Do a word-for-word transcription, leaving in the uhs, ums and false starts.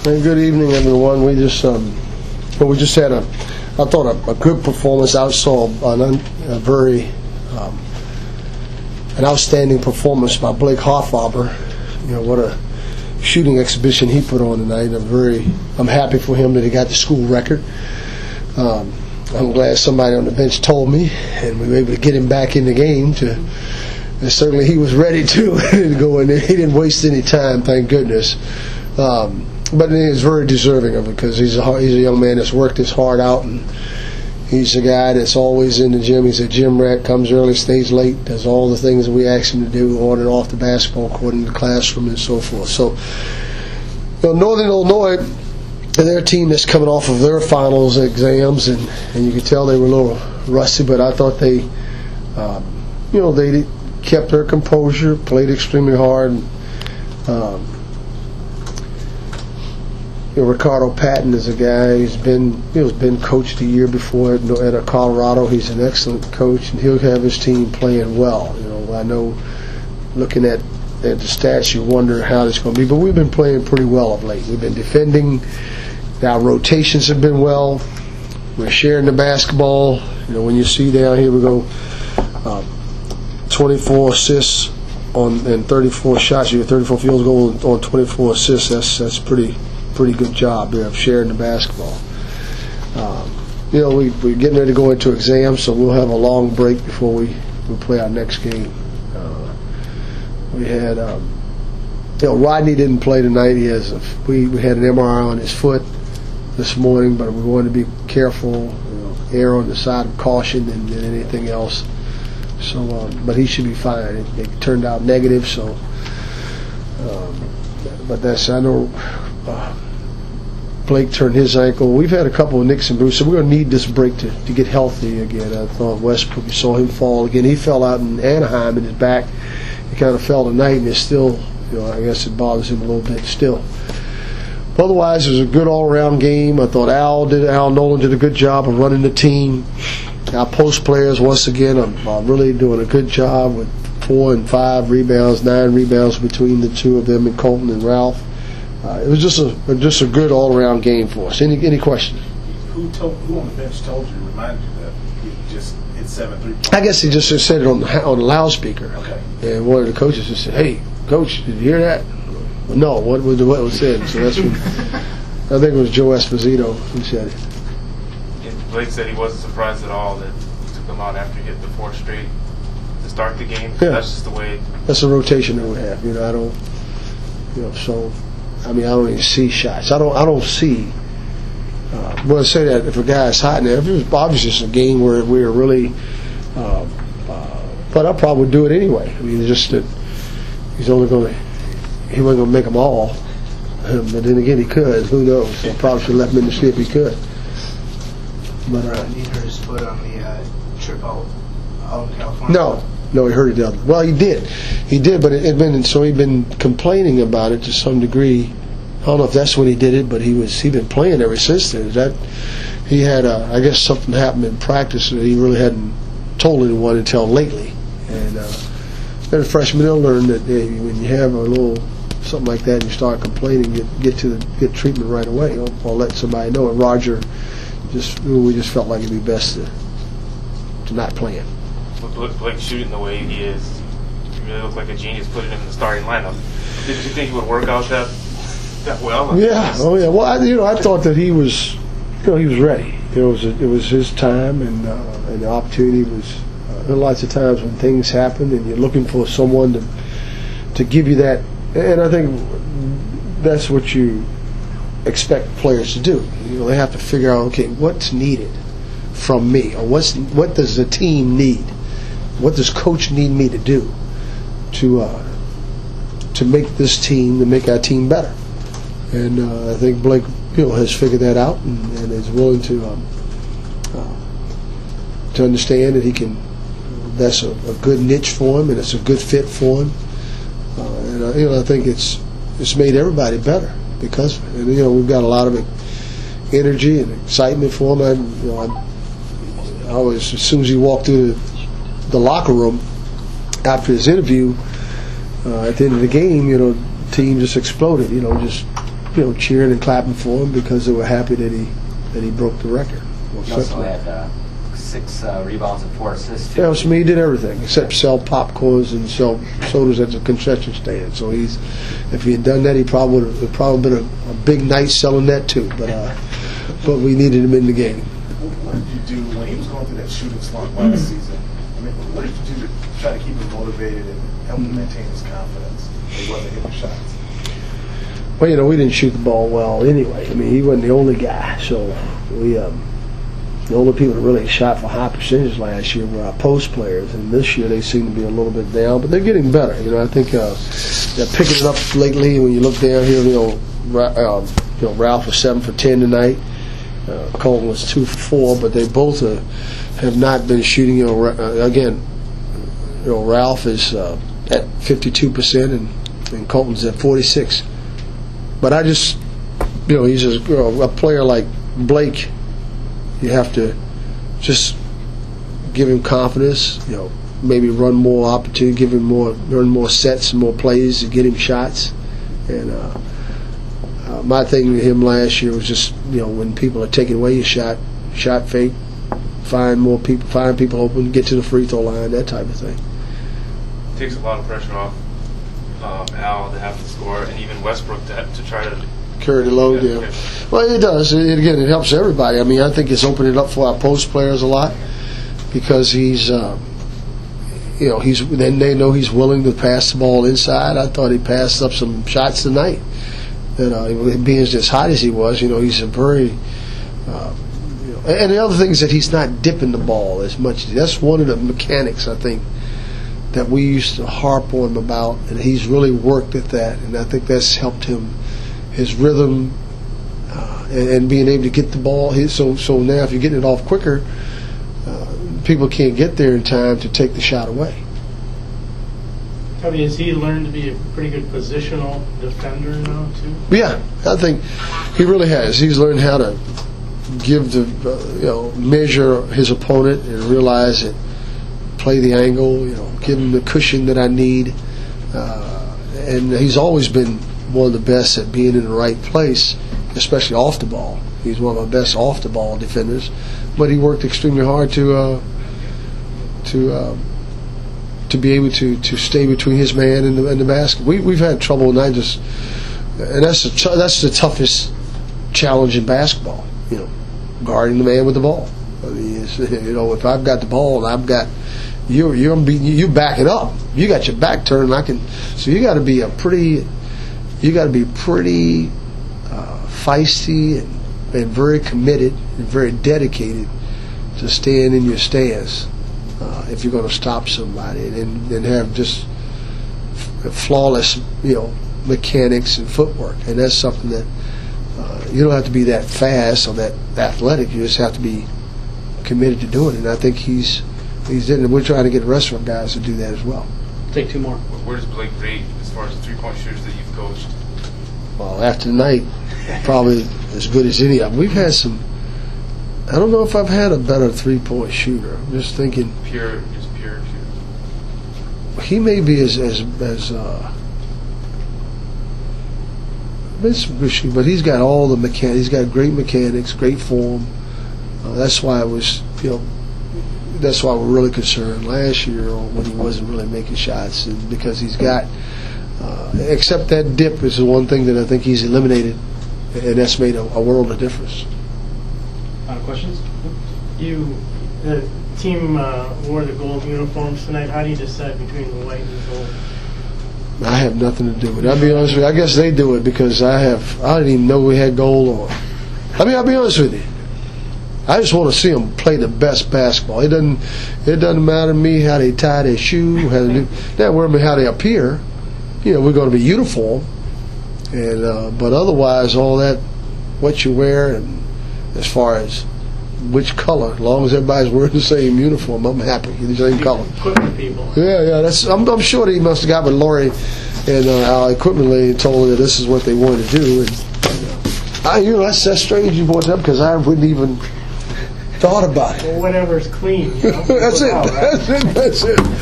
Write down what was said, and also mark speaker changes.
Speaker 1: Hey, good evening, everyone. We just um, well, we just had a, I thought a, a good performance. I saw an, a very um, an outstanding performance by Blake Hoffaber. You know what a shooting exhibition he put on tonight. I'm very, I'm happy for him that he got the school record. Um, I'm glad somebody on the bench told me, and we were able to get him back in the game. To and certainly he was ready to go in there. He didn't waste any time, thank goodness. Um, but he is very deserving of it because he's a he's a young man that's worked his heart out, and he's a guy that's always in the gym. He's a gym rat, comes early, stays late, does all the things that we ask him to do on and off the basketball court, in the classroom, and so forth. So, you know, Northern Illinois, they're a team that's coming off of their finals exams, and, and you could tell they were a little rusty, but I thought they, um, you know, they kept their composure, played extremely hard. And, um, You know, Ricardo Patton is a guy who's been, you know, has been coached a year before at, at Colorado. He's an excellent coach, and he'll have his team playing well. You know, I know, looking at, at the stats, you wonder how it's going to be, but we've been playing pretty well of late. We've been defending. Our rotations have been well. We're sharing the basketball. You know, when you see down here, we go uh, twenty-four assists on and thirty-four shots. You get thirty-four field goals on twenty-four assists. That's that's pretty. Pretty good job there of sharing the basketball. Um, you know, we, we're getting ready to go into exams, so we'll have a long break before we, we play our next game. Uh, we had, um, you know, Rodney didn't play tonight. He has a, we, we had an M R I on his foot this morning, but we're going to be careful, you know, err on the side of caution than, than anything else. So, um, but he should be fine. It, it turned out negative, so. Um, but that's, I know. Uh, Blake turned his ankle. We've had a couple of nicks and bruises, so we're going to need this break to, to get healthy again. I thought Westbrook, you saw him fall again. He fell out in Anaheim in his back. He kind of fell tonight, and it's still, you know, I guess it bothers him a little bit still. But otherwise, it was a good all-around game. I thought Al did. Al Nolan did a good job of running the team. Our post players, once again, are, are really doing a good job with four and five rebounds, nine rebounds between the two of them, and Colton and Ralph. Uh, it was just a just a good all-around game for us. Any any questions?
Speaker 2: Who told who on the bench told you, reminded you that you just hit seven three points?
Speaker 1: I guess he just said it on the on the loudspeaker.
Speaker 2: Okay.
Speaker 1: And one of the coaches just said, "Hey, coach, did you hear that?" Well, no, what was what was said? So that's what, I think it was Joe Esposito who said it.
Speaker 3: And Blake said he wasn't surprised at all that you took him out after you hit the fourth straight to start the game.
Speaker 1: Yeah.
Speaker 3: That's just the way.
Speaker 1: That's a rotation that we have. You know, I don't. You know, so. I mean, I don't even see shots. I don't. I don't see. Uh, well, I say that if a guy's hot now, if it was obviously just a game where we were really, uh, uh, but I probably would do it anyway. I mean, it's just that he's only going to. He wasn't going to make them all, um, but then again, he could. Who knows? So I probably should have left him in to see if he could. But uh,
Speaker 4: he hurt his foot on the uh, trip out, out in California.
Speaker 1: No. No, he hurt it the other. Well, he did, he did, but it had been so he'd been complaining about it to some degree. I don't know if that's when he did it, but he was he'd been playing ever since then. That he had, a, I guess, something happened in practice that he really hadn't told anyone until lately. And uh, then freshmen will learn that hey, when you have a little something like that, and you start complaining, get get to the, get treatment right away, or, or let somebody know. And Roger just we just felt like it'd be best to to not play him.
Speaker 3: With Blake shooting the way he is, he really looked like a genius putting him in the starting lineup. Did you think he would work out that that well?
Speaker 1: Yeah, oh yeah. Well, I, you know, I thought that he was, you know, he was ready. It was it was his time, and uh, and the opportunity was. Uh, there are lots of times when things happen, and you're looking for someone to to give you that, and I think that's what you expect players to do. You know, they have to figure out, okay, what's needed from me, or what's what does the team need. What does coach need me to do to uh, to make this team, to make our team better? And uh, I think Blake, you know, has figured that out and, and is willing to um, uh, to understand that he can. That's a, a good niche for him, and it's a good fit for him. Uh, and uh, you know, I think it's it's made everybody better because and, you know we've got a lot of energy and excitement for him. I, you know, I, I always, as soon as he walked through the the locker room after his interview uh, at the end of the game, you know, the team just exploded. You know, just you know, cheering and clapping for him because they were happy that he that he broke the record. Well,
Speaker 5: He also
Speaker 1: certainly.
Speaker 5: had uh, six uh, rebounds and four assists.
Speaker 1: Yeah, so he did everything except sell popcorns and sell sodas at the concession stand. So he's, if he had done that, he probably would have probably been a, a big night selling that too. But uh, but we needed him in the game.
Speaker 2: What did you do when he was going through that shooting slump last season? I mean, what did you do to try to keep him motivated and help him maintain his confidence? He wasn't hitting shots.
Speaker 1: Well, you know, we didn't shoot the ball well anyway. I mean, he wasn't the only guy. So we, um, the only people that really shot for high percentages last year were our post players, and this year they seem to be a little bit down, but they're getting better. You know, I think uh, they're picking it up lately. When you look down here, you know, Ra- uh, you know, Ralph was seven for ten tonight. Uh, Colton was two for four, but they both uh, have not been shooting. You know, Ra- uh, again, you know, Ralph is uh, at fifty-two percent, and, and Colton's at forty-six. But I just, you know, he's a, you know, a player like Blake. You have to just give him confidence. You know, maybe run more opportunity, give him more, run more sets and more plays to get him shots. And uh, uh, my thing with him last year was just, you know, when people are taking away your shot, shot fake, find more people, find people open, get to the free throw line, that type of thing.
Speaker 3: It takes a lot of pressure off um, Al to have to score, and even Westbrook to, have to try to
Speaker 1: Carry the load, yeah.
Speaker 3: yeah.
Speaker 1: Well, it does. It, again, it helps everybody. I mean, I think it's opened it up for our post players a lot because he's, uh, you know, he's. Then they know he's willing to pass the ball inside. I thought he passed up some shots tonight. And uh, being as hot as he was, you know, he's a very. Uh, you know, and the other thing is that he's not dipping the ball as much. That's one of the mechanics I think that we used to harp on him about, and he's really worked at that, and I think that's helped him. His rhythm uh, and, and being able to get the ball. His, so so now if you're getting it off quicker, uh, people can't get there in time to take the shot away.
Speaker 6: I mean, has he learned to be a pretty good positional defender now too?
Speaker 1: Yeah, I think he really has. He's learned how to give the uh, you know measure his opponent and realize it, play the angle. You know, give him the cushion that I need, uh, and he's always been one of the best at being in the right place, especially off the ball. He's one of our best off the ball defenders, but he worked extremely hard to uh, to uh, to be able to, to stay between his man and the, and the basket. We we've had trouble, and I just and that's the that's the toughest challenge in basketball. You know, guarding the man with the ball. I mean, it's, you know, if I've got the ball and I've got you you're you backing up, you got your back turned. I can so you got to be a pretty. You got to be pretty uh, feisty and, and very committed and very dedicated to staying in your stance uh, if you're going to stop somebody and, and have just f- flawless, you know, mechanics and footwork. And that's something that uh, you don't have to be that fast or that athletic. You just have to be committed to doing it. And I think he's he's did it. And we're trying to get the rest of our guys to do that as well.
Speaker 6: Take two more.
Speaker 3: Where does Blake rate as far as the three-point shooters that you've coached?
Speaker 1: Well, after tonight, probably as good as any of them. We've had some. I don't know if I've had a better three-point shooter. I'm just thinking
Speaker 3: Pure, just pure shooters.
Speaker 1: he may be as as as. Uh, been some good shooting, but he's got all the mechanics. He's got great mechanics, great form. Uh, that's why I was, you know, that's why we're really concerned last year when he wasn't really making shots, and because he's got. Uh, except that dip is the one thing that I think he's eliminated, and that's made a, a world of difference.
Speaker 6: Final questions? You, the team uh, wore the gold uniforms tonight. How do you decide between the white and the gold?
Speaker 1: I have nothing to do with it. I'll be honest with you. I guess they do it because I have. I didn't even know we had gold on. I mean, I'll be honest with you. I just want to see them play the best basketball. It doesn't. It doesn't matter to me how they tie their shoe. How they do. That worry me how they appear. You know, we're going to be uniform, and uh, but otherwise, all that what you wear and as far as which color, as long as everybody's wearing the same uniform, I'm happy. The same color.
Speaker 6: Equipment people.
Speaker 1: Yeah, yeah. That's. I'm, I'm sure that he must have got with Lori and uh, our equipment lady and told her that this is what they wanted to do. And uh, I, you know, that's that's strange you brought it up because I wouldn't even thought about it.
Speaker 6: Well, whatever's clean. You know?
Speaker 1: That's it.
Speaker 6: Out, right?
Speaker 1: That's it. That's it.